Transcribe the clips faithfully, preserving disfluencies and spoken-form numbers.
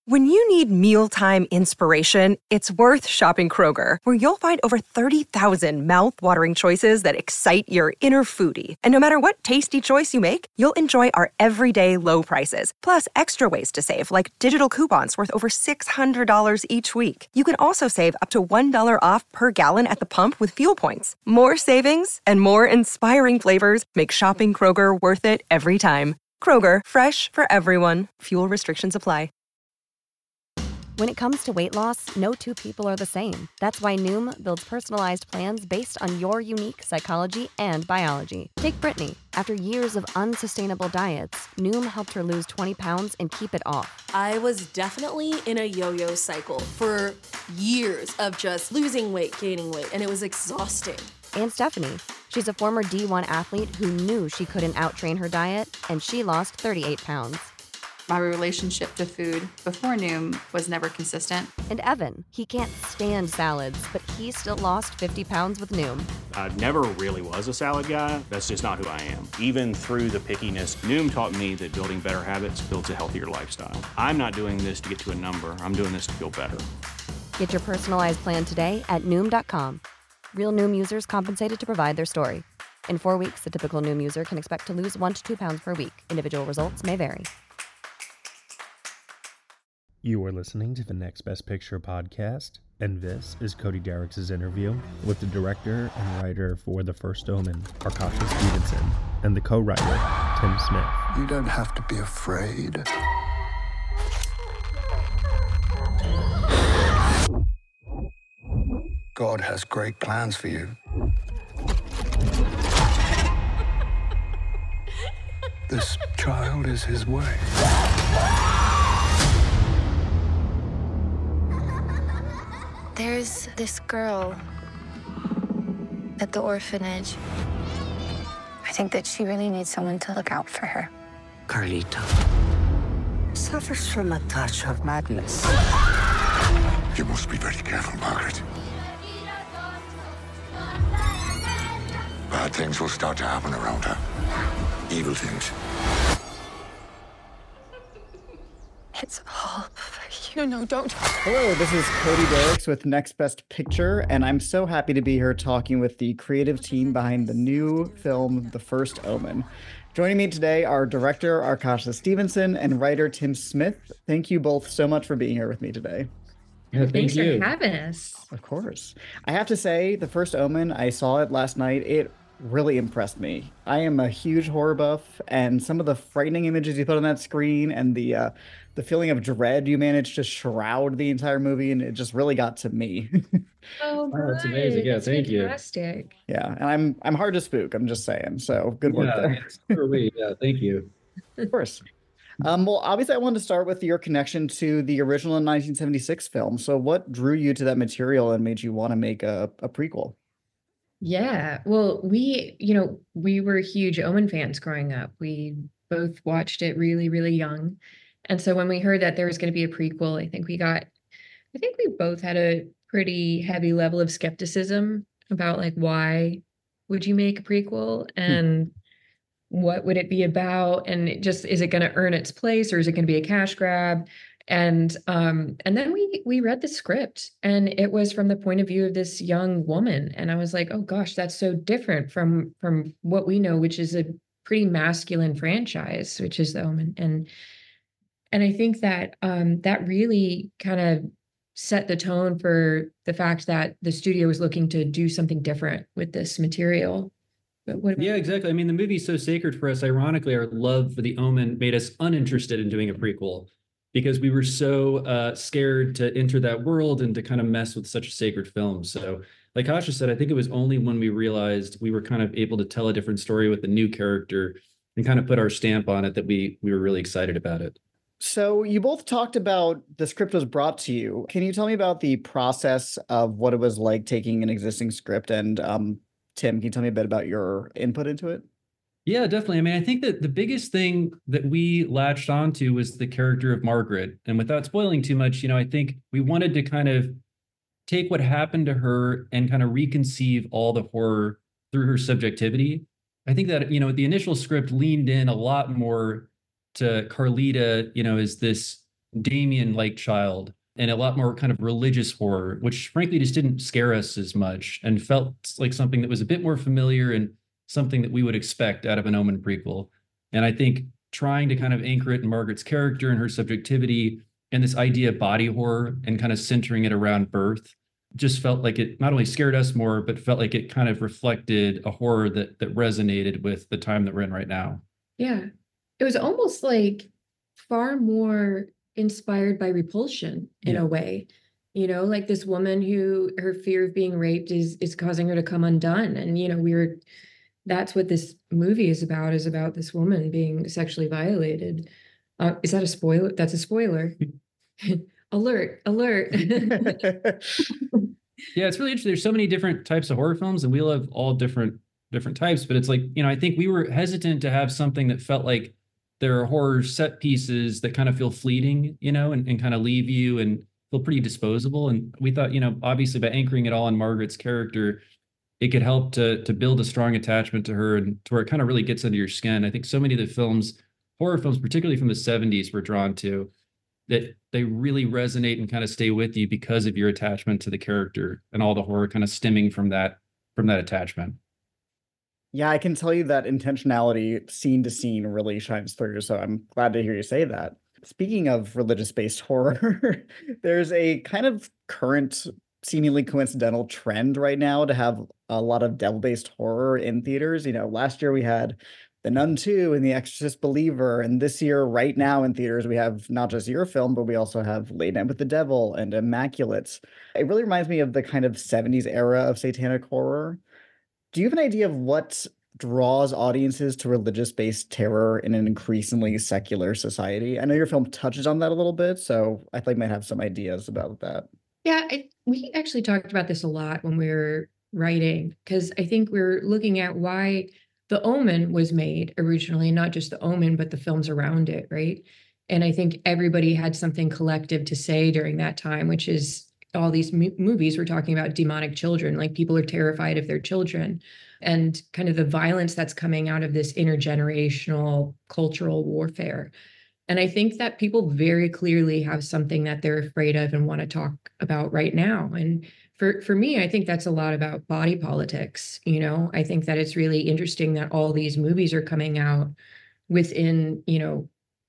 When you need mealtime inspiration, it's worth shopping Kroger, where you'll find over thirty thousand mouth-watering choices that excite your inner foodie. And no matter what tasty choice you make, you'll enjoy our everyday low prices, plus extra ways to save, like digital coupons worth over six hundred dollars each week. You can also save up to one dollar off per gallon at the pump with fuel points. More savings and more inspiring flavors make shopping Kroger worth it every time. Kroger, fresh for everyone. Fuel restrictions apply. When it comes to weight loss, no two people are the same. That's why Noom builds personalized plans based on your unique psychology and biology. Take Brittany. After years of unsustainable diets, Noom helped her lose twenty pounds and keep it off. I was definitely in a yo-yo cycle for years of just losing weight, gaining weight, and it was exhausting. And Stephanie. She's a former D one athlete who knew she couldn't outtrain her diet, and she lost thirty-eight pounds. My relationship to food before Noom was never consistent. And Evan, he can't stand salads, but he still lost fifty pounds with Noom. I never really was a salad guy. That's just not who I am. Even through the pickiness, Noom taught me that building better habits builds a healthier lifestyle. I'm not doing this to get to a number. I'm doing this to feel better. Get your personalized plan today at Noom dot com. Real Noom users compensated to provide their story. In four weeks, the typical Noom user can expect to lose one to two pounds per week. Individual results may vary. You are listening to the Next Best Picture podcast, and this is Cody Derrick's interview with the director and writer for The First Omen, Arkasha Stevenson, and the co-writer, Tim Smith. You don't have to be afraid. God has great plans for you. This child is his way. There's this girl at the orphanage. I think that she really needs someone to look out for her. Carlita suffers from a touch of madness. You must be very careful, Margaret. Bad things will start to happen around her. Evil things. It's all you know, don't. Hello, this is Cody Derricks with Next Best Picture, and I'm so happy to be here talking with the creative team behind the new film, The First Omen. Joining me today are director Arkasha Stevenson and writer Tim Smith. Thank you both so much for being here with me today. Yeah, thank Thanks you. for having us. Of course. I have to say, The First Omen, I saw it last night. It really impressed me. I am a huge horror buff, and some of the frightening images you put on that screen and the uh, the feeling of dread you managed to shroud the entire movie, and it just really got to me. Oh, oh that's amazing. Yeah, that's thank fantastic. you. Yeah, and I'm I'm hard to spook. I'm just saying. So good work yeah, there. Sure we, yeah, thank you. Of course. Um, well, obviously, I wanted to start with your connection to the original nineteen seventy-six film. So what drew you to that material and made you want to make a, a prequel? Yeah, well, we, you know, we were huge Omen fans growing up. We both watched it really, really young. And so when we heard that there was going to be a prequel, I think we got, I think we both had a pretty heavy level of skepticism about like, why would you make a prequel and what would it be about? And it just, is it going to earn its place or is it going to be a cash grab? And um, and then we we read the script, and it was from the point of view of this young woman, and I was like, oh gosh, that's so different from from what we know, which is a pretty masculine franchise, which is The Omen. And and I think that um, that really kind of set the tone for the fact that the studio was looking to do something different with this material. But what about yeah, exactly. I mean, the movie's so sacred for us. Ironically, our love for The Omen made us uninterested in doing a prequel, because we were so uh, scared to enter that world and to kind of mess with such a sacred film. So like Asha said, I think it was only when we realized we were kind of able to tell a different story with a new character and kind of put our stamp on it that we we were really excited about it. So you both talked about the script was brought to you. Can you tell me about the process of what it was like taking an existing script? And um, Tim, can you tell me a bit about your input into it? Yeah, definitely. I mean, I think that the biggest thing that we latched onto was the character of Margaret. And without spoiling too much, you know, I think we wanted to kind of take what happened to her and kind of reconceive all the horror through her subjectivity. I think that, you know, the initial script leaned in a lot more to Carlita, you know, as this Damien-like child and a lot more kind of religious horror, which frankly just didn't scare us as much and felt like something that was a bit more familiar and something that we would expect out of an Omen prequel. And I think trying to kind of anchor it in Margaret's character and her subjectivity and this idea of body horror and kind of centering it around birth just felt like it not only scared us more, but felt like it kind of reflected a horror that that resonated with the time that we're in right now. Yeah. It was almost like far more inspired by Repulsion in Yeah. a way. You know, like this woman who her fear of being raped is is causing her to come undone. And, you know, we were that's what this movie is about, is about this woman being sexually violated. Uh, is that a spoiler? That's a spoiler. Alert, alert. Yeah, it's really interesting. There's so many different types of horror films, and we love all different different types. But it's like, you know, I think we were hesitant to have something that felt like there are horror set pieces that kind of feel fleeting, you know, and, and kind of leave you and feel pretty disposable. And we thought, you know, obviously by anchoring it all in Margaret's character, it could help to to build a strong attachment to her and to where it kind of really gets under your skin. I think so many of the films, horror films, particularly from the seventies, we're drawn to, that they really resonate and kind of stay with you because of your attachment to the character and all the horror kind of stemming from that from that attachment. Yeah, I can tell you that intentionality scene to scene really shines through. So I'm glad to hear you say that. Speaking of religious-based horror, there's a kind of current, seemingly coincidental trend right now to have a lot of devil-based horror in theaters. You know, last year we had The Nun two and The Exorcist Believer. And this year, right now in theaters, we have not just your film, but we also have Late Night with the Devil and Immaculate. It really reminds me of the kind of seventies era of satanic horror. Do you have an idea of what draws audiences to religious-based terror in an increasingly secular society? I know your film touches on that a little bit, so I think I might have some ideas about that. Yeah, I, we actually talked about this a lot when we were writing, because I think we're looking at why The Omen was made originally, not just The Omen, but the films around it, right? And I think everybody had something collective to say during that time, which is all these mo- movies were talking about demonic children, like people are terrified of their children, and kind of the violence that's coming out of this intergenerational cultural warfare. And I think that people very clearly have something that they're afraid of and want to talk about right now. And for, for me, I think that's a lot about body politics. You know, I think that it's really interesting that all these movies are coming out within, you know,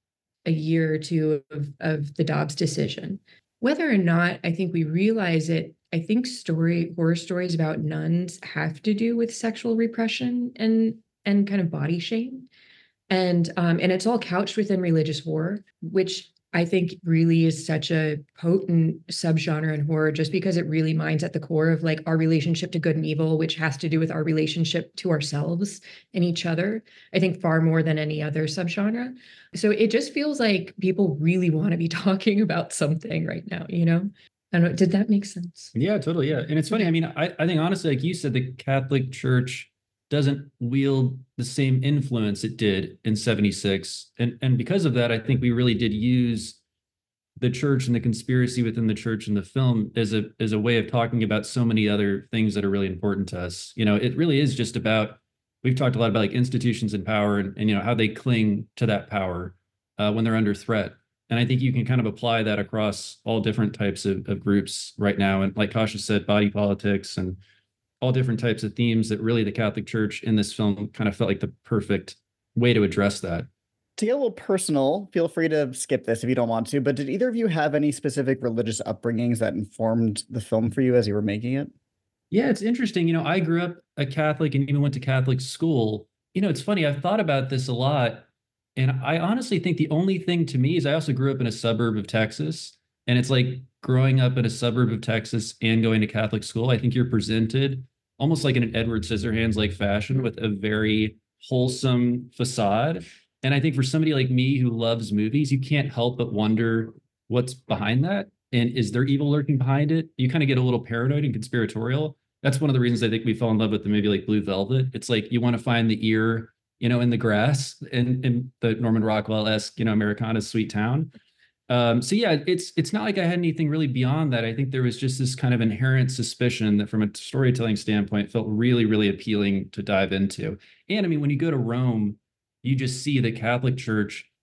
a year or two of, of the Dobbs decision. Whether or not I think we realize it, I think story horror stories about nuns have to do with sexual repression and and kind of body shame. And um, and it's all couched within religious horror, which I think really is such a potent subgenre in horror, just because it really mines at the core of like our relationship to good and evil, which has to do with our relationship to ourselves and each other, I think far more than any other subgenre. So it just feels like people really want to be talking about something right now, you know? I don't know, did that make sense? Yeah, totally. Yeah. And it's funny. I mean, I, I think honestly, like you said, the Catholic Church doesn't wield the same influence it did in seventy-six. And, and because of that, I think we really did use the church and the conspiracy within the church in the film as a as a way of talking about so many other things that are really important to us. You know, it really is just about, we've talked a lot about like institutions and power and, and you know, how they cling to that power uh, when they're under threat. And I think you can kind of apply that across all different types of, of groups right now. And like Kasha said, body politics and all different types of themes that really the Catholic Church in this film kind of felt like the perfect way to address that. To get a little personal, feel free to skip this if you don't want to, but did either of you have any specific religious upbringings that informed the film for you as you were making it? Yeah, it's interesting. You know, I grew up a Catholic and even went to Catholic school. You know, it's funny, I've thought about this a lot. And I honestly think the only thing to me is I also grew up in a suburb of Texas. And it's like growing up in a suburb of Texas and going to Catholic school, I think you're presented almost like in an Edward Scissorhands like fashion with a very wholesome facade. And I think for somebody like me who loves movies, you can't help but wonder what's behind that. And is there evil lurking behind it? You kind of get a little paranoid and conspiratorial. That's one of the reasons I think we fell in love with the movie like Blue Velvet. It's like you want to find the ear, you know, in the grass in, in the Norman Rockwell-esque, you know, Americana's Sweet Town. Um, so yeah, it's it's not like I had anything really beyond that. I think there was just this kind of inherent suspicion that from a storytelling standpoint felt really, really appealing to dive into. And I mean, when you go to Rome, you just see the Catholic Church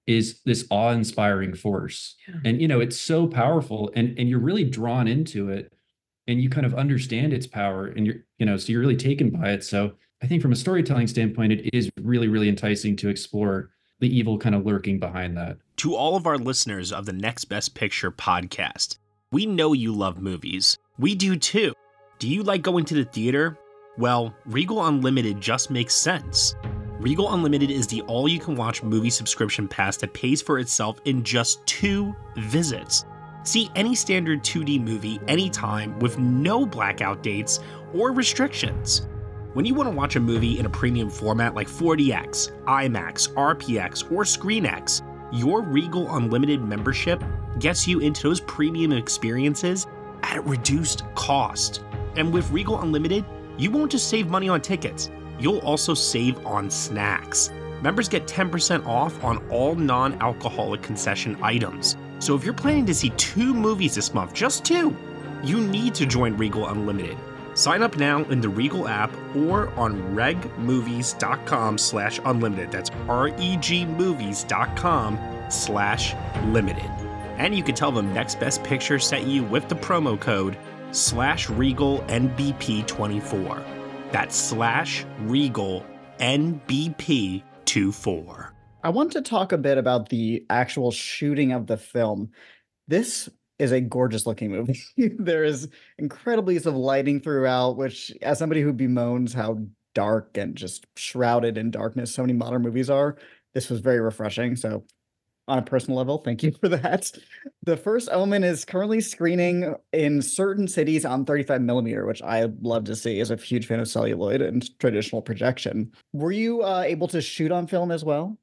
is this awe-inspiring force. Yeah. And, you know, it's so powerful, and, and you're really drawn into it, and you kind of understand its power, and you're, you know, so you're really taken by it. So I think from a storytelling standpoint, it is really, really enticing to explore the evil kind of lurking behind that. To all of our listeners of the Next Best Picture podcast, we know you love movies. We do too. Do you like going to the theater? Well, Regal Unlimited just makes sense. Regal Unlimited is the all-you-can-watch movie subscription pass that pays for itself in just two visits. See any standard two D movie anytime with no blackout dates or restrictions. When you want to watch a movie in a premium format like four D X, IMAX, R P X, or ScreenX, your Regal Unlimited membership gets you into those premium experiences at reduced cost. And with Regal Unlimited, you won't just save money on tickets, you'll also save on snacks. Members get ten percent off on all non-alcoholic concession items. So if you're planning to see two movies this month, just two, you need to join Regal Unlimited. Sign up now in the Regal app or on regmovies.com slash unlimited. That's R-E-G-movies.com slash limited. And you can tell them Next Best Picture sent you with the promo code slash Regal N B P twenty-four. That's slash Regal N B P twenty-four. I want to talk a bit about the actual shooting of the film. This is a gorgeous looking movie. There is incredible use of lighting throughout, which, as somebody who bemoans how dark and just shrouded in darkness so many modern movies are, this was very refreshing. So on a personal level, thank you for that. The First Omen is currently screening in certain cities on thirty-five millimeter, which I love to see as a huge fan of celluloid and traditional projection. Were you uh, able to shoot on film as well?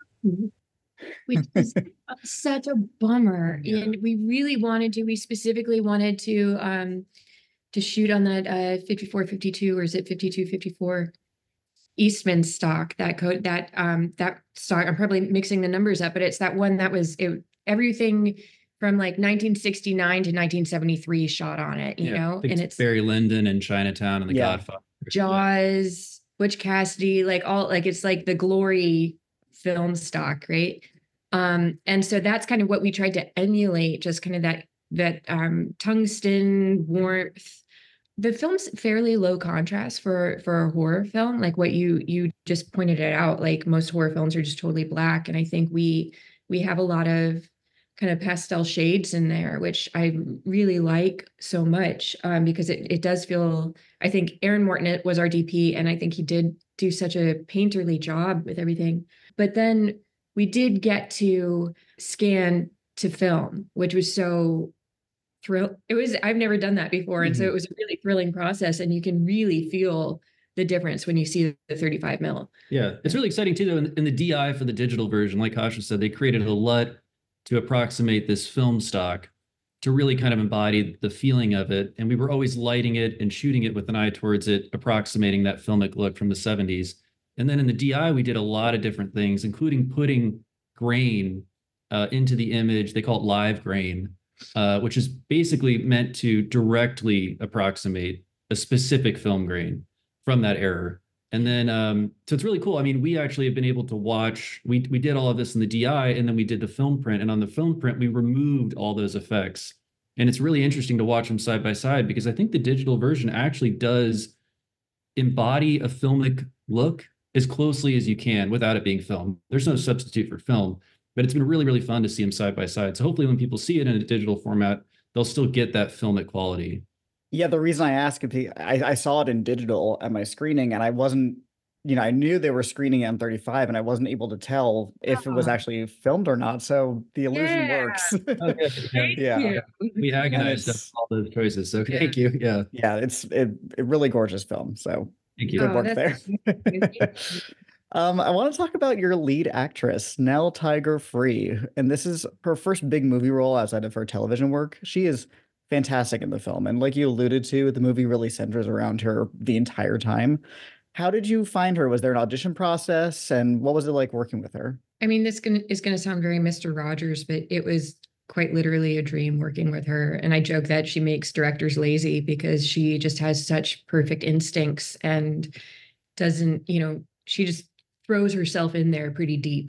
Which is such a bummer. Yeah. And we really wanted to, we specifically wanted to um to shoot on that uh fifty-four fifty-two, or is it fifty-two fifty-four Eastman stock, that code, that um that stock. I'm probably mixing the numbers up, but it's that one that was it, everything from like nineteen sixty-nine to nineteen seventy-three shot on it, you yeah, know, and it's Barry Lyndon and Chinatown and The yeah. Godfather, Jaws, Butch Cassidy, like all like it's like the glory film stock, right? Um, and so that's kind of what we tried to emulate, just kind of that that um, tungsten warmth. The film's fairly low contrast for for a horror film, like what you you just pointed it out. Like most horror films are just totally black, and I think we we have a lot of kind of pastel shades in there, which I really like so much um, because it it does feel. I think Aaron Morton was our D P, and I think he did do such a painterly job with everything. But then we did get to scan to film, which was so thrill. It was, I've never done that before. Mm-hmm. And so it was a really thrilling process, and you can really feel the difference when you see the thirty-five mil. Yeah. It's really exciting too, though. In, in the D I for the digital version, like Kasha said, they created a L U T to approximate this film stock to really kind of embody the feeling of it. And we were always lighting it and shooting it with an eye towards it, approximating that filmic look from the seventies. And then in the D I, we did a lot of different things, including putting grain uh, into the image. They call it live grain, uh, which is basically meant to directly approximate a specific film grain from that era. And then, um, so it's really cool. I mean, we actually have been able to watch, we we did all of this in the D I, and then we did the film print. And on the film print, we removed all those effects. And it's really interesting to watch them side by side, because I think the digital version actually does embody a filmic look as closely as you can without it being film. There's no substitute for film, but it's been really, really fun to see them side by side. So hopefully when people see it in a digital format, they'll still get that filmic quality. Yeah, the reason I ask, is I, I saw it in digital at my screening, and I wasn't, you know, I knew they were screening it on thirty-five, and I wasn't able to tell if it was actually filmed or not. So the illusion yeah. works. Okay. yeah. yeah. We agonized on all those choices. So yeah. thank you. Yeah. Yeah, it's it, a really gorgeous film. So thank you. Good oh, work there. um, I want to talk about your lead actress, Nell Tiger-Free. And this is her first big movie role outside of her television work. She is fantastic in the film. And like you alluded to, the movie really centers around her the entire time. How did you find her? Was there an audition process? And what was it like working with her? I mean, this gonna, is going to sound very Mister Rogers, but it was quite literally a dream working with her. And I joke that she makes directors lazy, because she just has such perfect instincts and doesn't, you know, she just throws herself in there pretty deep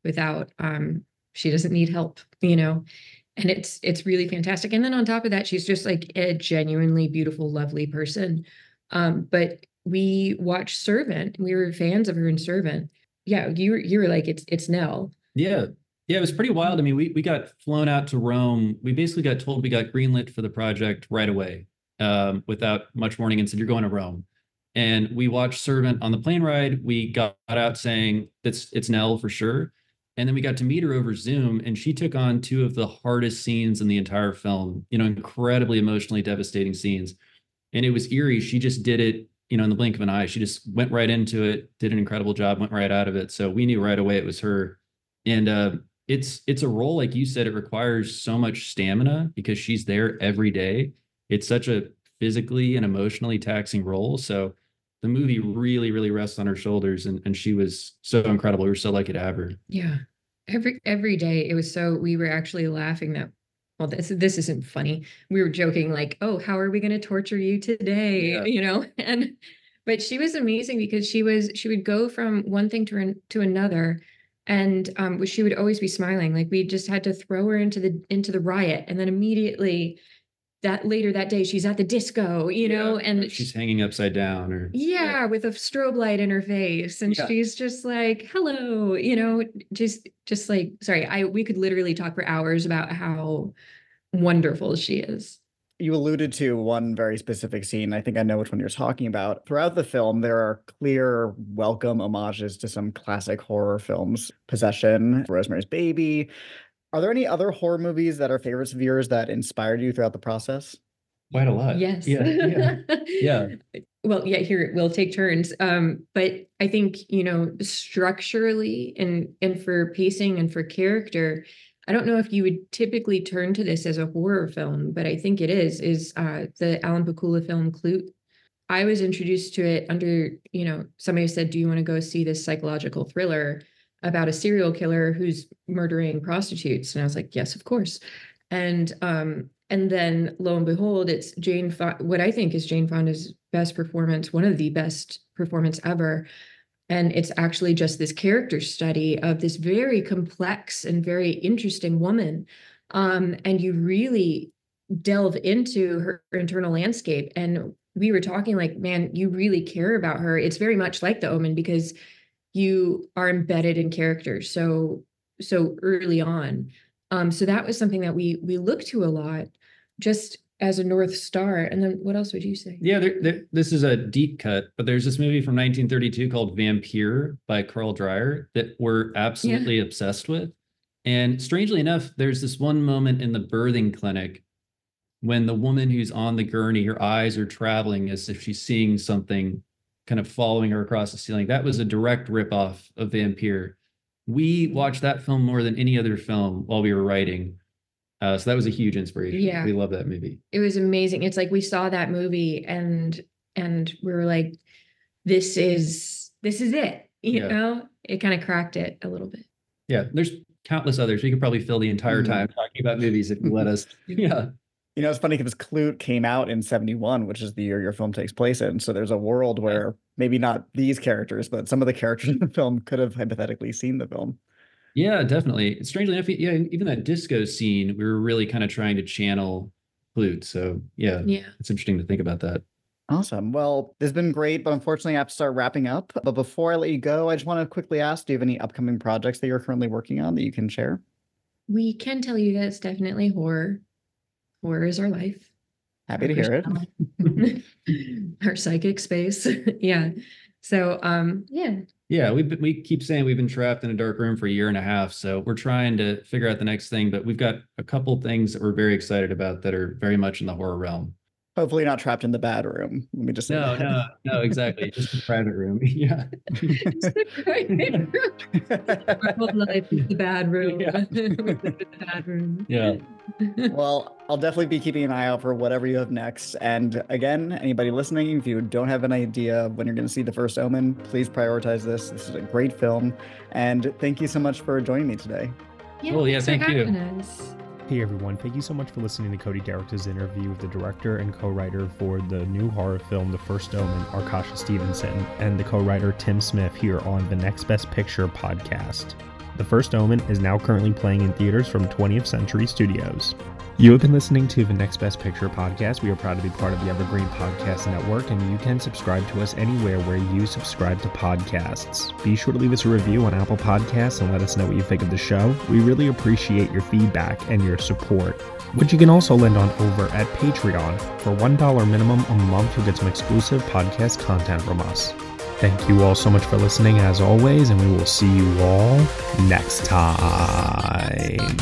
without, um, she doesn't need help, you know, and it's, it's really fantastic. And then on top of that, she's just like a genuinely beautiful, lovely person. Um, but we watched Servant. We were fans of her in Servant. Yeah. You were, you were like, it's, it's Nell. Yeah. Yeah. It was pretty wild. I mean, we, we got flown out to Rome. We basically got told we got greenlit for the project right away, um, without much warning, and said, you're going to Rome. And we watched Servant on the plane ride. We got out saying it's, it's Nell for sure. And then we got to meet her over Zoom, and she took on two of the hardest scenes in the entire film, you know, incredibly emotionally devastating scenes. And it was eerie. She just did it, you know, in the blink of an eye. She just went right into it, did an incredible job, went right out of it. So we knew right away it was her. And uh, it's it's a role, like you said, it requires so much stamina because she's there every day. It's such a physically and emotionally taxing role. So the movie really, really rests on her shoulders, and, and she was so incredible. We were so lucky to have her. Yeah. Every every day it was so, we were actually laughing that, well, this this isn't funny. We were joking like, oh, how are we going to torture you today? Yeah. You know, and but she was amazing because she was she would go from one thing to to another, and um, she would always be smiling. Like we just had to throw her into the into the riot, and then immediately that later that day she's at the disco, you know, Yeah. and She's hanging upside down, or yeah, with a strobe light in her face, and Yeah. she's just like, hello, you know, just just like, sorry, I we could literally talk for hours about how wonderful she is. You alluded to one very specific scene. I think I know which one you're talking about. Throughout the film, there are clear, welcome homages to some classic horror films. Possession, Rosemary's Baby. Are there any other horror movies that are favorites of yours that inspired you throughout the process? Quite a lot. Yes. Yeah. Yeah. yeah. Well, yeah, here we'll take turns. Um, but I think, you know, structurally and and for pacing and for character, I don't know if you would typically turn to this as a horror film, but I think it is, is uh, the Alan Pakula film Klute. I was introduced to it under, you know, somebody said, do you want to go see this psychological thriller about a serial killer who's murdering prostitutes? And I was like, yes, of course. And um, and then lo and behold, it's Jane, Fa- what I think is Jane Fonda's best performance, one of the best performance ever. And it's actually just this character study of this very complex and very interesting woman. Um, and you really delve into her internal landscape. And we were talking like, man, you really care about her. It's very much like The Omen because you are embedded in characters so so early on. Um, so that was something that we we look to a lot, just as a North Star. And then what else would you say? Yeah, there, there, this is a deep cut, but there's this movie from nineteen thirty-two called Vampire by Carl Dreyer that we're absolutely yeah. obsessed with. And strangely enough, there's this one moment in the birthing clinic when the woman who's on the gurney, her eyes are traveling as if she's seeing something kind of following her across the ceiling. That was a direct ripoff of Vampire. We watched that film more than any other film while we were writing. Uh, so that was a huge inspiration. Yeah. We love that movie. It was amazing. It's like we saw that movie and and we were like, this is this is it. You yeah. know, it kind of cracked it a little bit. Yeah, there's countless others. We could probably fill the entire mm-hmm. time talking about movies if you let us. Yeah. You know, it's funny because Klute came out in seventy-one, which is the year your film takes place in. So there's a world where maybe not these characters, but some of the characters in the film could have hypothetically seen the film. Yeah, definitely. Strangely enough, yeah, even that disco scene, we were really kind of trying to channel Klute. So yeah, yeah, it's interesting to think about that. Awesome. Well, this has been great, but unfortunately I have to start wrapping up. But before I let you go, I just want to quickly ask, do you have any upcoming projects that you're currently working on that you can share? We can tell you that it's definitely horror. Horror is our life. Happy to hear it. Our psychic space. Yeah. So, um, yeah. Yeah, we we keep saying we've been trapped in a dark room for a year and a half. So we're trying to figure out the next thing, but we've got a couple things that we're very excited about that are very much in the horror realm. Hopefully not trapped in the bad room. Let me just say no, that. no, no, exactly. Just the private room. Yeah. The life is the bad room. Yeah. The bad room. Yeah. Well, I'll definitely be keeping an eye out for whatever you have next. And again, anybody listening, if you don't have an idea of when you're going to see The First Omen, please prioritize this. This is a great film. And thank you so much for joining me today. Yeah, well, yeah, thank you. Us. Hey everyone, thank you so much for listening to Cody Derrick's interview with the director and co-writer for the new horror film The First Omen, Arkasha Stevenson, and the co-writer Tim Smith here on the Next Best Picture podcast. The First Omen is now currently playing in theaters from twentieth Century Studios. You have been listening to the Next Best Picture podcast. We are proud to be part of the Evergreen Podcast Network, and you can subscribe to us anywhere where you subscribe to podcasts. Be sure to leave us a review on Apple Podcasts and let us know what you think of the show. We really appreciate your feedback and your support, which you can also lend on over at Patreon. For one dollar minimum a month, you'll get some exclusive podcast content from us. Thank you all so much for listening, as always, and we will see you all next time.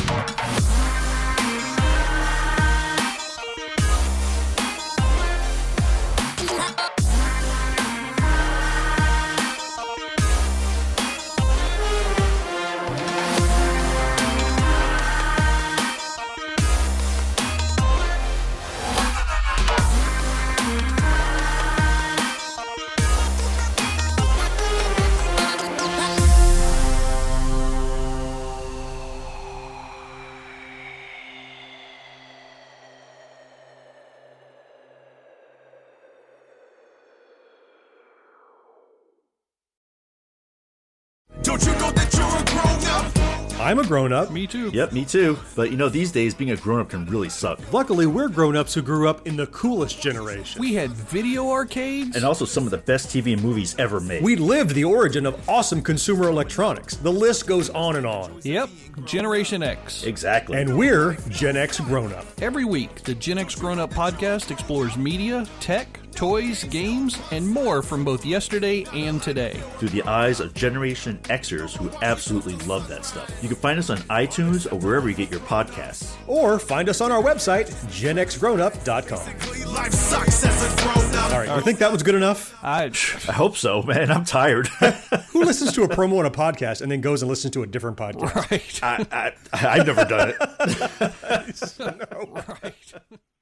Don't you know that you're a grown-up? I'm a grown-up. Me too. Yep, me too. But you know, these days, being a grown-up can really suck. Luckily, we're grown-ups who grew up in the coolest generation. We had video arcades. And also some of the best T V and movies ever made. We lived the origin of awesome consumer electronics. The list goes on and on. Yep, Generation X. Exactly. And we're Gen X grown-up. Every week, the Gen X Grown Up podcast explores media, tech, toys, games, and more from both yesterday and today. Through the eyes of Generation Xers who absolutely love that stuff. You can find us on iTunes or wherever you get your podcasts. Or find us on our website, gen x grown up dot com. Life sucks as a grown-up. All right, you think that was good enough? I, I hope so, man. I'm tired. Who listens to a promo on a podcast and then goes and listens to a different podcast? Right. I, I, I've never done it. No. Right.